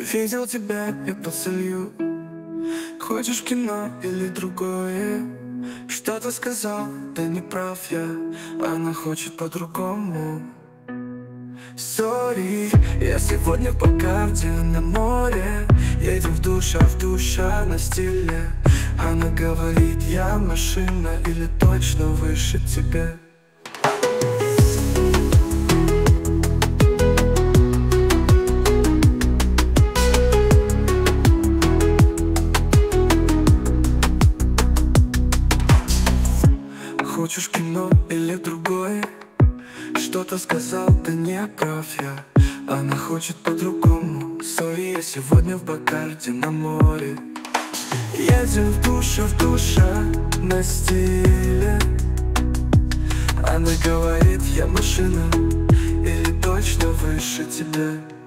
Видел тебя и поцелую. Хочешь в кино или другое? Что-то сказал, да не прав я. Она хочет по-другому. Сори, я сегодня по карте на море. Едем в душа на стиле. Она говорит, я машина или точно выше тебя. Хочешь кино или другое? Что-то сказал, да не прав я. Она хочет по-другому. Сори, я сегодня в Бакарде на море. Едем в душа на стиле. Она говорит, я машина или точно выше тебя.